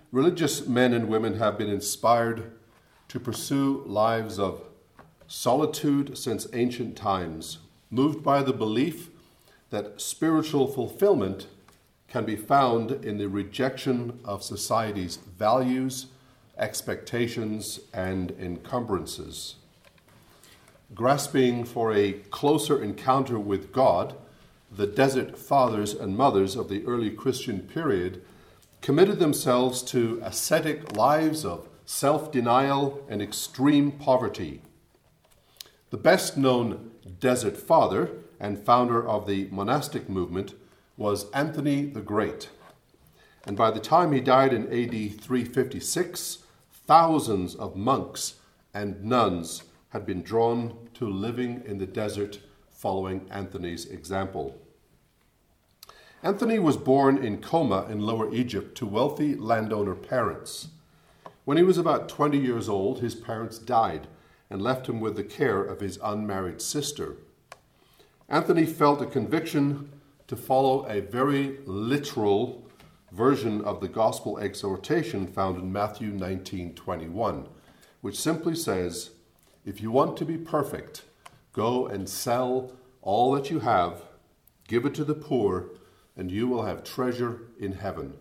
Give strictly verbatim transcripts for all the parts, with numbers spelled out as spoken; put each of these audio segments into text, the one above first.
religious men and women have been inspired to pursue lives of solitude since ancient times, moved by the belief that spiritual fulfillment can be found in the rejection of society's values, expectations, and encumbrances. Grasping for a closer encounter with God, the desert fathers and mothers of the early Christian period committed themselves to ascetic lives of self-denial and extreme poverty. The best-known desert father and founder of the monastic movement was Anthony the Great. And by the time he died in A D three fifty-six, thousands of monks and nuns had been drawn to living in the desert following Anthony's example. Anthony was born in Coma in Lower Egypt to wealthy landowner parents. When he was about twenty years old, his parents died and left him with the care of his unmarried sister. Anthony felt a conviction to follow a very literal version of the gospel exhortation found in Matthew nineteen twenty-one, which simply says, "If you want to be perfect, go and sell all that you have, give it to the poor, and you will have treasure in heaven."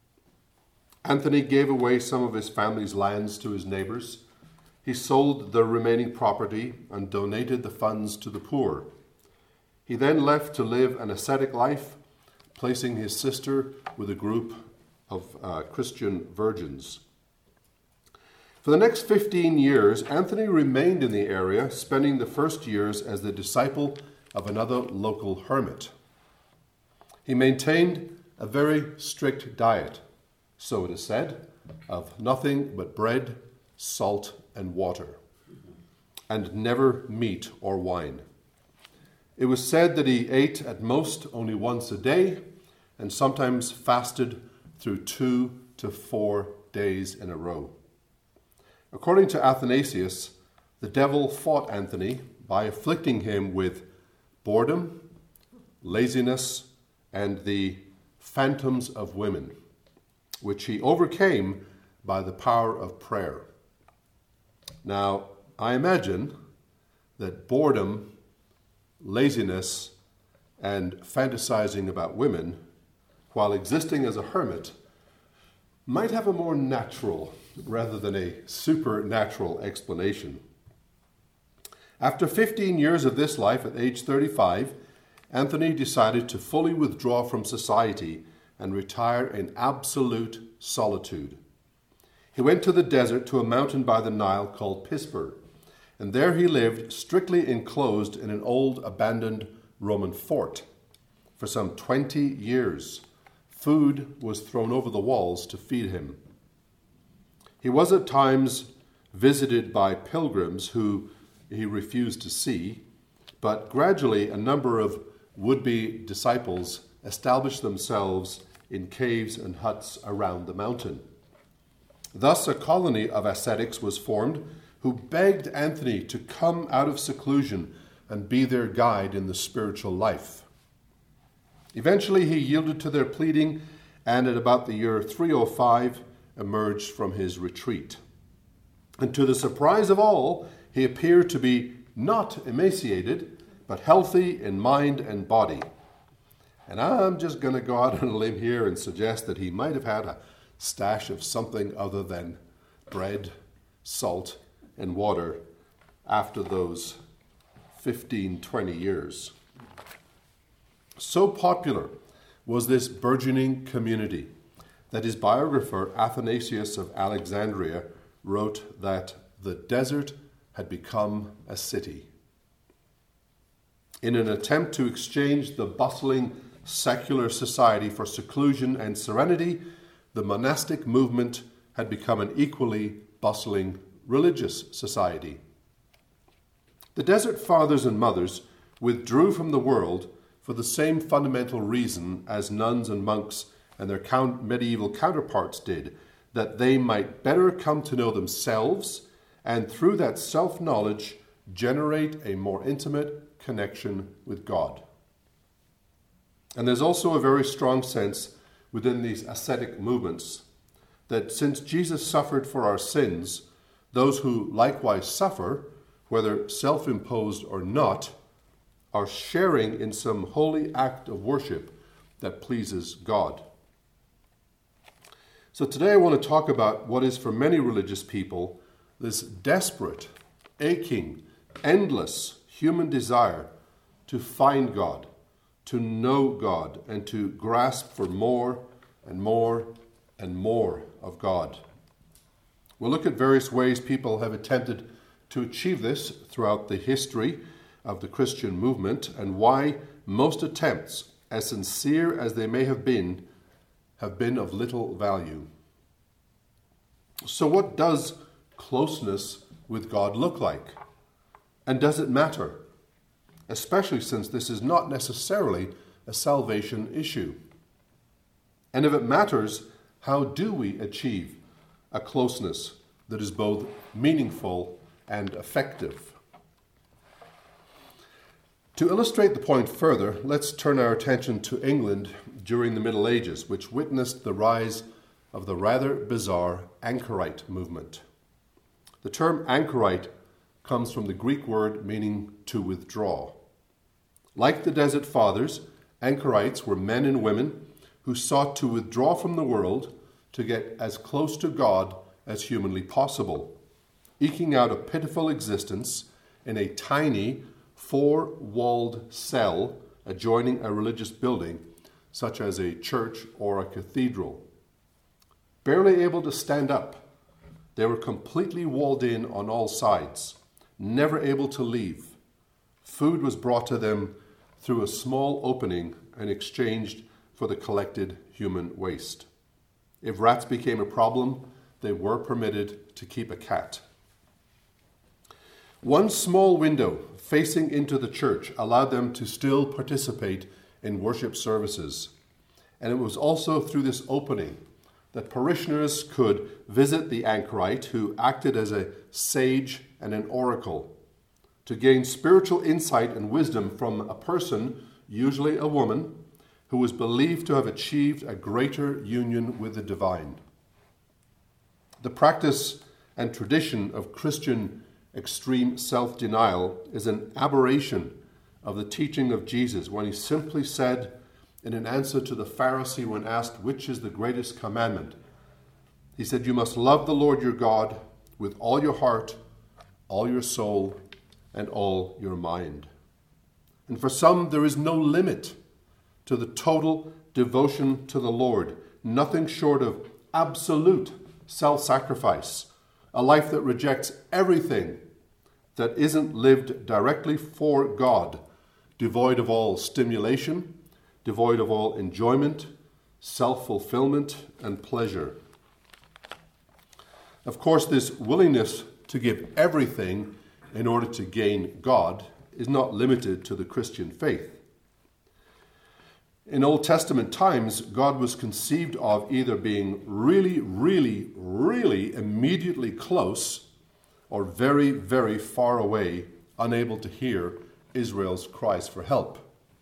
Anthony gave away some of his family's lands to his neighbors. He sold the remaining property and donated the funds to the poor. He then left to live an ascetic life, placing his sister with a group of uh, Christian virgins. For the next fifteen years, Anthony remained in the area, spending the first years as the disciple of another local hermit. He maintained a very strict diet, so it is said, of nothing but bread, salt, and water, and never meat or wine. It was said that he ate at most only once a day, and sometimes fasted through two to four days in a row. According to Athanasius, the devil fought Anthony by afflicting him with boredom, laziness, and the phantoms of women, which he overcame by the power of prayer. Now, I imagine that boredom, laziness, and fantasizing about women, while existing as a hermit, might have a more natural rather than a supernatural explanation. After fifteen years of this life, at age thirty-five, Anthony decided to fully withdraw from society and retire in absolute solitude. He went to the desert to a mountain by the Nile called Pisper, and there he lived strictly enclosed in an old abandoned Roman fort. For some twenty years, food was thrown over the walls to feed him. He was at times visited by pilgrims who he refused to see, but gradually a number of would-be disciples established themselves in caves and huts around the mountain. Thus a colony of ascetics was formed who begged Anthony to come out of seclusion and be their guide in the spiritual life. Eventually he yielded to their pleading, and at about the year three oh five emerged from his retreat. And to the surprise of all, he appeared to be not emaciated, but healthy in mind and body. And I'm just going to go out on a limb here and suggest that he might have had a stash of something other than bread, salt, and water after those fifteen, twenty years. So popular was this burgeoning community that his biographer Athanasius of Alexandria wrote that the desert had become a city. In an attempt to exchange the bustling secular society for seclusion and serenity, the monastic movement had become an equally bustling religious society. The desert fathers and mothers withdrew from the world for the same fundamental reason as nuns and monks and their count- medieval counterparts did, that they might better come to know themselves and through that self-knowledge generate a more intimate connection with God. And there's also a very strong sense within these ascetic movements that since Jesus suffered for our sins, those who likewise suffer, whether self-imposed or not, are sharing in some holy act of worship that pleases God. So today I want to talk about what is for many religious people this desperate, aching, endless human desire to find God, to know God, and to grasp for more and more and more of God. We'll look at various ways people have attempted to achieve this throughout the history of the Christian movement, and why most attempts, as sincere as they may have been, have been of little value. So what does closeness with God look like? And does it matter? Especially since this is not necessarily a salvation issue. And if it matters, how do we achieve a closeness that is both meaningful and effective? To illustrate the point further, let's turn our attention to England during the Middle Ages, which witnessed the rise of the rather bizarre anchorite movement. The term anchorite comes from the Greek word meaning to withdraw. Like the Desert Fathers, anchorites were men and women who sought to withdraw from the world to get as close to God as humanly possible, eking out a pitiful existence in a tiny, four-walled cell adjoining a religious building, such as a church or a cathedral. Barely able to stand up, they were completely walled in on all sides, never able to leave. Food was brought to them through a small opening and exchanged for the collected human waste. If rats became a problem, they were permitted to keep a cat. One small window facing into the church allowed them to still participate in worship services. And it was also through this opening that parishioners could visit the anchorite, who acted as a sage and an oracle, to gain spiritual insight and wisdom from a person, usually a woman, who was believed to have achieved a greater union with the divine. The practice and tradition of Christian extreme self-denial is an aberration of the teaching of Jesus when he simply said, in an answer to the Pharisee when asked which is the greatest commandment, he said, "You must love the Lord your God with all your heart, all your soul, and all your mind." And for some, there is no limit to the total devotion to the Lord, nothing short of absolute self-sacrifice, a life that rejects everything that isn't lived directly for God, devoid of all stimulation, devoid of all enjoyment, self-fulfillment, and pleasure. Of course, this willingness to give everything in order to gain God is not limited to the Christian faith. In Old Testament times, God was conceived of either being really, really, really immediately close or very, very far away, unable to hear Israel's cries for help.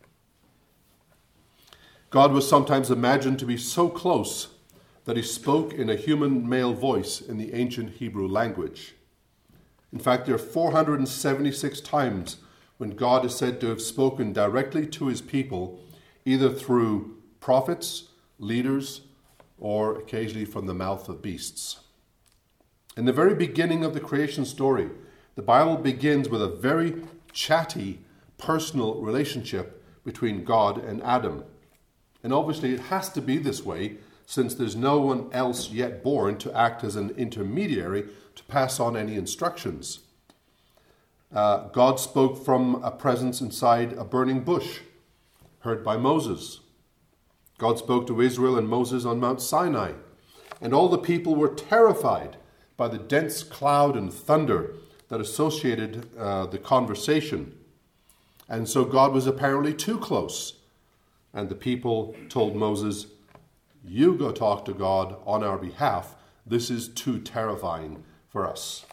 God was sometimes imagined to be so close that he spoke in a human male voice in the ancient Hebrew language. In fact, there are four hundred seventy-six times when God is said to have spoken directly to his people, either through prophets, leaders, or occasionally from the mouth of beasts. In the very beginning of the creation story, the Bible begins with a very chatty, personal relationship between God and Adam. And obviously it has to be this way, since there's no one else yet born to act as an intermediary to pass on any instructions. Uh, God spoke from a presence inside a burning bush, heard by Moses. God spoke to Israel and Moses on Mount Sinai, and all the people were terrified by the dense cloud and thunder that associated uh, the conversation. And so God was apparently too close. And the people told Moses, "You go talk to God on our behalf. This is too terrifying for us."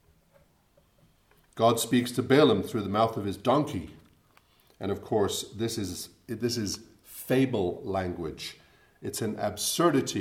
God speaks to Balaam through the mouth of his donkey. And of course, this is, this is fable language. It's an absurdity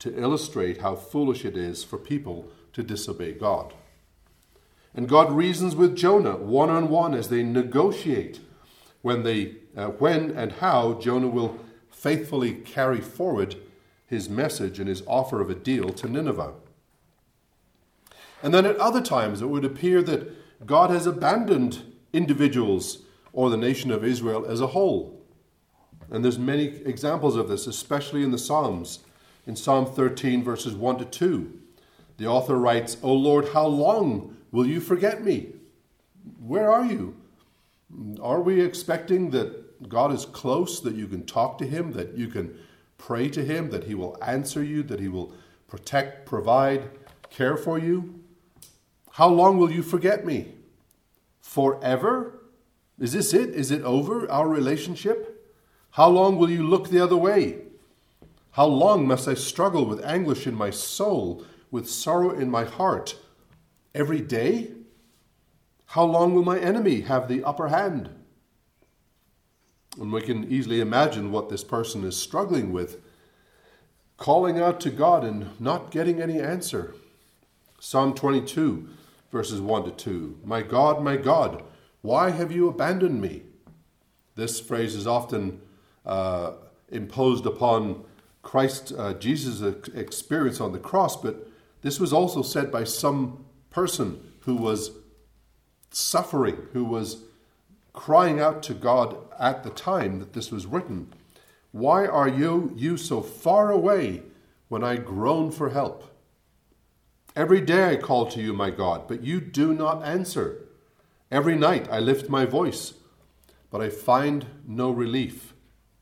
to illustrate how foolish it is for people to disobey God. And God reasons with Jonah one-on-one as they negotiate when, they, uh, when and how Jonah will faithfully carry forward his message and his offer of a deal to Nineveh. And then at other times it would appear that God has abandoned individuals or the nation of Israel as a whole. And there's many examples of this, especially in the Psalms. In Psalm thirteen, verses one to two, the author writes, "O Lord, how long will you forget me? Where are you?" Are we expecting that God is close, that you can talk to him, that you can pray to him, that he will answer you, that he will protect, provide, care for you? How long will you forget me? Forever? Is this it? Is it over, our relationship? How long will you look the other way? How long must I struggle with anguish in my soul, with sorrow in my heart? Every day? How long will my enemy have the upper hand? And we can easily imagine what this person is struggling with, calling out to God and not getting any answer. Psalm twenty-two, verses one to two. "My God, my God, why have you abandoned me?" This phrase is often uh, imposed upon Christ, uh, Jesus' experience on the cross, but this was also said by some person who was suffering, who was crying out to God at the time that this was written. "Why are you, you so far away when I groan for help? Every day I call to you, my God, but you do not answer. Every night I lift my voice, but I find no relief."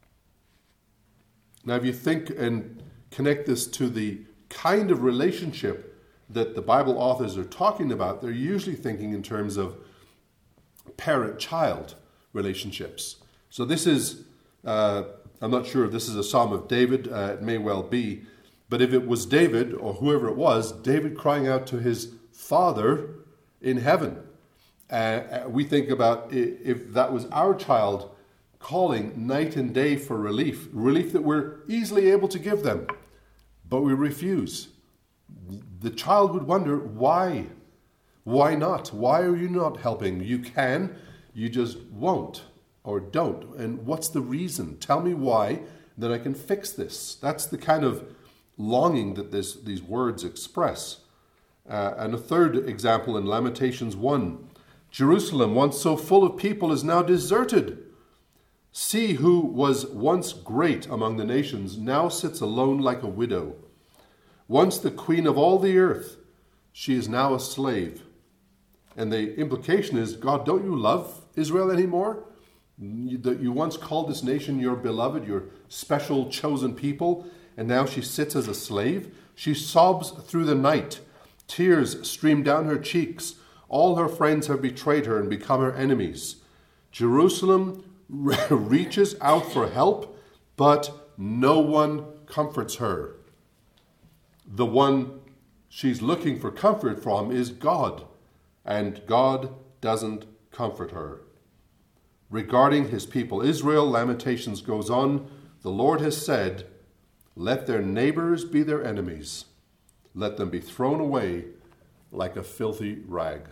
Now, if you think and connect this to the kind of relationship that the Bible authors are talking about, they're usually thinking in terms of parent-child relationships. So this is, uh, I'm not sure if this is a Psalm of David, uh, it may well be, but if it was David, or whoever it was, David crying out to his Father in heaven. Uh, we think about if that was our child calling night and day for relief, relief that we're easily able to give them, but we refuse. The child would wonder, why? Why not? Why are you not helping? You can, you just won't or don't. And what's the reason? Tell me why, then I can fix this. That's the kind of longing that this, these words express. Uh, and a third example in Lamentations one. "Jerusalem, once so full of people, is now deserted. See, who was once great among the nations, now sits alone like a widow. Once the queen of all the earth, she is now a slave." And the implication is, God, don't you love Israel anymore? That you once called this nation your beloved, your special chosen people, and now she sits as a slave. She sobs through the night. Tears stream down her cheeks. All her friends have betrayed her and become her enemies. Jerusalem reaches out for help, but no one comforts her. The one she's looking for comfort from is God, and God doesn't comfort her. Regarding his people Israel, Lamentations goes on, "The Lord has said, let their neighbors be their enemies. Let them be thrown away like a filthy rag."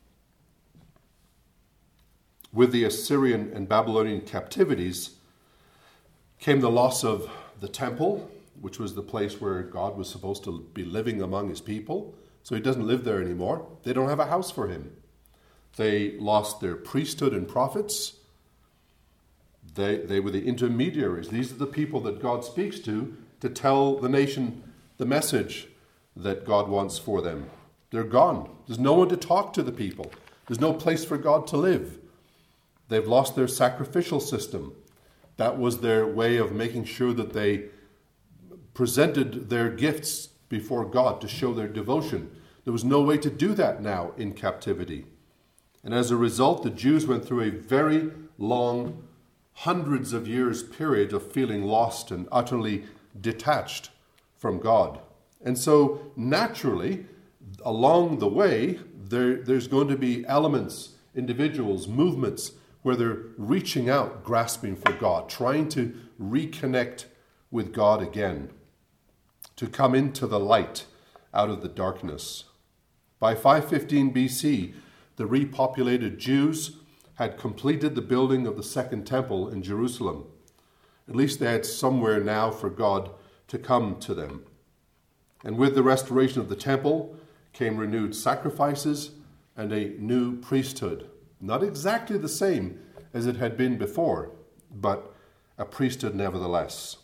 With the Assyrian and Babylonian captivities came the loss of the temple, which was the place where God was supposed to be living among his people. So he doesn't live there anymore. They don't have a house for him. They lost their priesthood and prophets. They, they were the intermediaries. These are the people that God speaks to to tell the nation the message that God wants for them. They're gone. There's no one to talk to the people. There's no place for God to live. They've lost their sacrificial system. That was their way of making sure that they presented their gifts before God to show their devotion. There was no way to do that now in captivity. And as a result, the Jews went through a very long, hundreds of years period of feeling lost and utterly detached from God. And so naturally, along the way, there, there's going to be elements, individuals, movements, where they're reaching out, grasping for God, trying to reconnect with God again, to to come into the light out of the darkness. By five fifteen B C, the repopulated Jews had completed the building of the Second Temple in Jerusalem. At least they had somewhere now for God to come to them. And with the restoration of the temple came renewed sacrifices and a new priesthood. Not exactly the same as it had been before, but a priesthood nevertheless.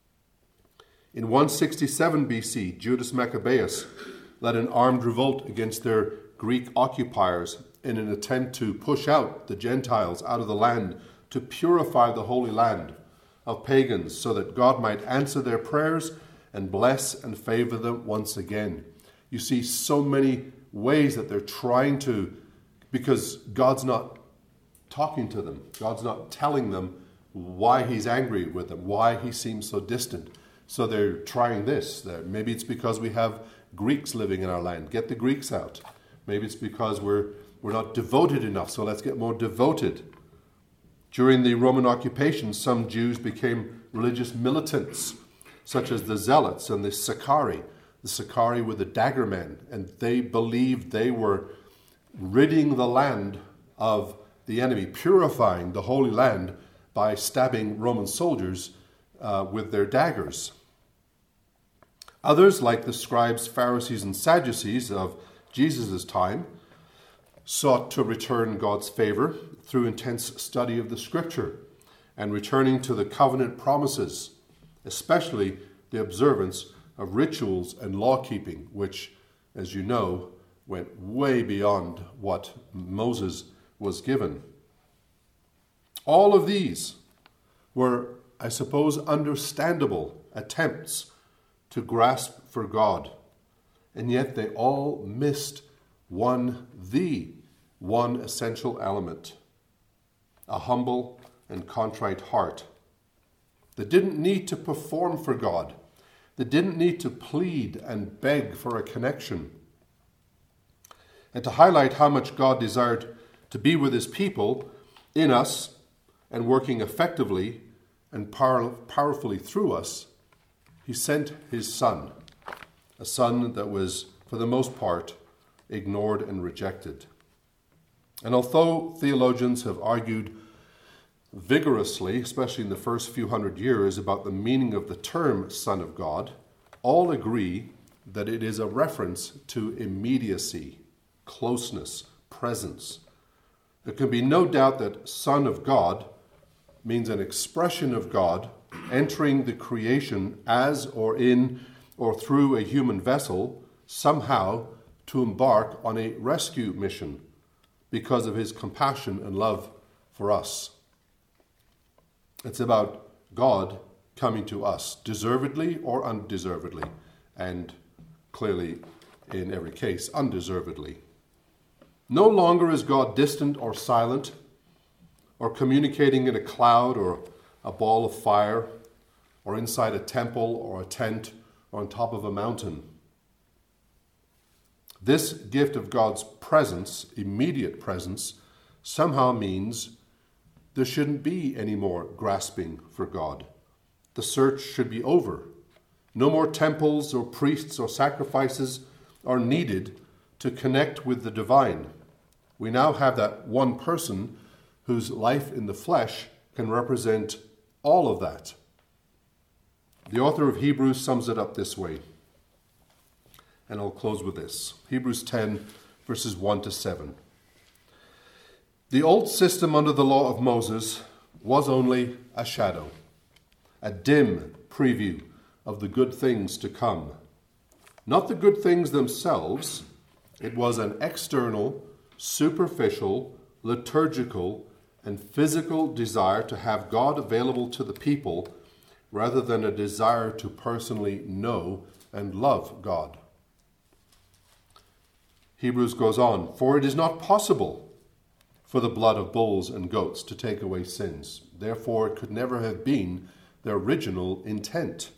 In one sixty-seven B C, Judas Maccabeus led an armed revolt against their Greek occupiers in an attempt to push out the Gentiles out of the land, to purify the Holy Land of pagans so that God might answer their prayers and bless and favor them once again. You see so many ways that they're trying to, because God's not talking to them. God's not telling them why he's angry with them, why he seems so distant. So they're trying this. Maybe it's because we have Greeks living in our land. Get the Greeks out. Maybe it's because we're we're not devoted enough, so let's get more devoted. During the Roman occupation, some Jews became religious militants, such as the Zealots and the Sicarii. The Sicarii were the dagger men, and they believed they were ridding the land of the enemy, purifying the Holy Land by stabbing Roman soldiers uh, with their daggers. Others, like the scribes, Pharisees, and Sadducees of Jesus' time, sought to return God's favor through intense study of the Scripture and returning to the covenant promises, especially the observance of rituals and law-keeping, which, as you know, went way beyond what Moses was given. All of these were, I suppose, understandable attempts to grasp for God, and yet they all missed one, the one essential element, a humble and contrite heart that didn't need to perform for God, that didn't need to plead and beg for a connection. And to highlight how much God desired to be with his people in us and working effectively and power, powerfully through us, he sent his Son, a Son that was, for the most part, ignored and rejected. And although theologians have argued vigorously, especially in the first few hundred years, about the meaning of the term Son of God, all agree that it is a reference to immediacy, closeness, presence. There can be no doubt that Son of God means an expression of God entering the creation as or in or through a human vessel, somehow to embark on a rescue mission because of his compassion and love for us. It's about God coming to us, deservedly or undeservedly, and clearly, in every case, undeservedly. No longer is God distant or silent, or communicating in a cloud or a ball of fire, or inside a temple or a tent or on top of a mountain. This gift of God's presence, immediate presence, somehow means there shouldn't be any more grasping for God. The search should be over. No more temples or priests or sacrifices are needed to connect with the divine. We now have that one person whose life in the flesh can represent all of that. The author of Hebrews sums it up this way. And I'll close with this. Hebrews ten, verses one to seven. The old system under the law of Moses was only a shadow, a dim preview of the good things to come. Not the good things themselves. It was an external, superficial, liturgical, and physical desire to have God available to the people rather than a desire to personally know and love God. Hebrews goes on, for it is not possible for the blood of bulls and goats to take away sins. Therefore, it could never have been the original intent.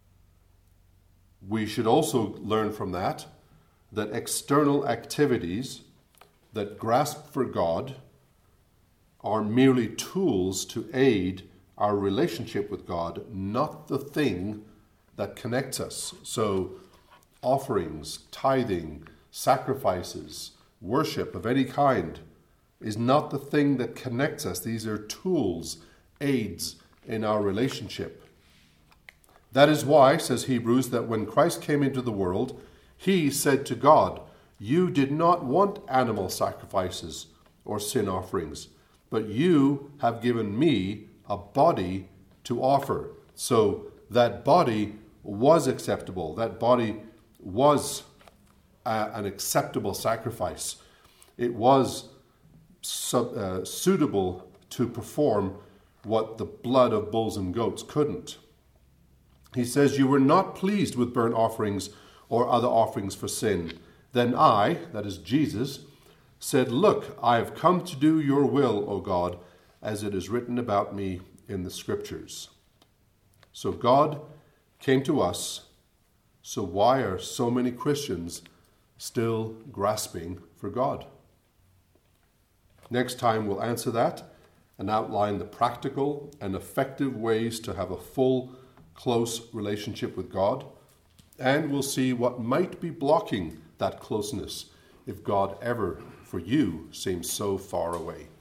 We should also learn from that that external activities that grasp for God are merely tools to aid our relationship with God, not the thing that connects us. So offerings, tithing, sacrifices, worship of any kind is not the thing that connects us. These are tools, aids in our relationship. That is why, says Hebrews, that when Christ came into the world, he said to God, "You did not want animal sacrifices or sin offerings, but you have given me a body to offer." So that body was acceptable. That body was uh, an acceptable sacrifice. It was su- uh, suitable to perform what the blood of bulls and goats couldn't. He says, "You were not pleased with burnt offerings or other offerings for sin. Then I," that is Jesus, "said, Look, I have come to do your will, O God, as it is written about me in the Scriptures." So God came to us. So why are so many Christians still grasping for God? Next time we'll answer that and outline the practical and effective ways to have a full, close relationship with God. And we'll see what might be blocking that closeness if God ever, for you, seems so far away.